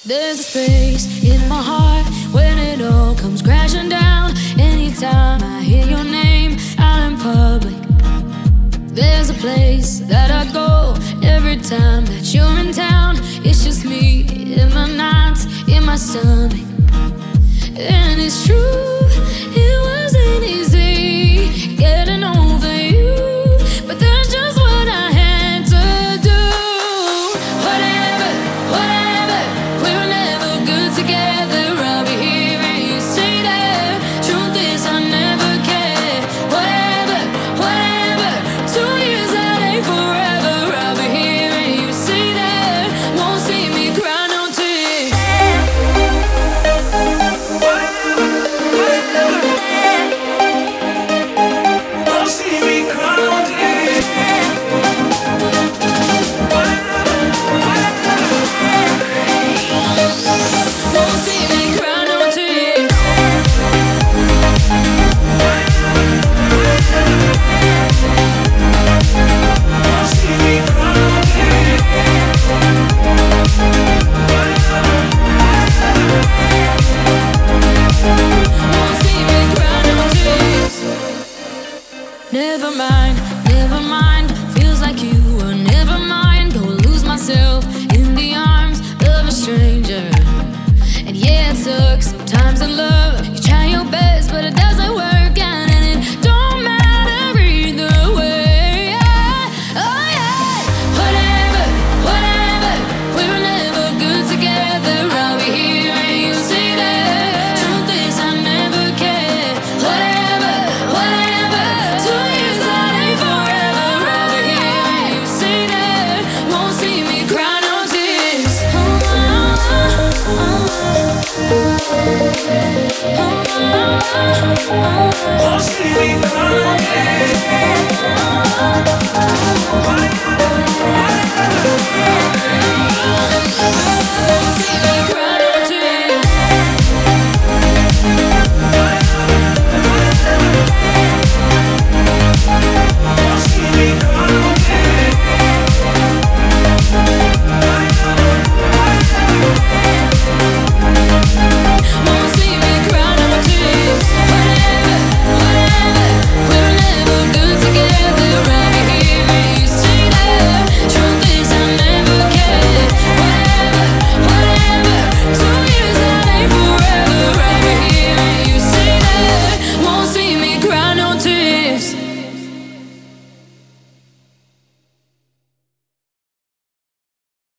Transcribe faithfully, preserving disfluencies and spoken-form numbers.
There's a space in my heart when it all comes crashing down. Anytime I hear your name out in public, there's a place that I go every time that you're in town. It's just me in my nights, in my stomach. And it's true, it wasn't easy getting over you, but that's just what I had to do. Whatever, whatever, we were never good together. I'll be here and you stay there. Truth is I never cared. Whatever, whatever, two years that ain't forever. I'll be here and you stay there. Won't see me cry no tears. Won't see me cry no tears. Won't see me cry no tears. Won't see me cry no tears. Won't see me cry no tears. Never mind, never mind. Feels like you were never mine. Go lose myself in the arms of a stranger. And yeah, it sucks sometimes in love. You try your best, but it doesn't work out, and it don't matter either way. Yeah. Oh yeah. Whatever, whatever. We were never good together. I'll be here and you see that. Truth is I never cared. Whatever, whatever. Two years that ain't forever. I'll be here and you see that. Won't see me cry no tears. Oh, oh, oh, oh. Won't see me cry no tears.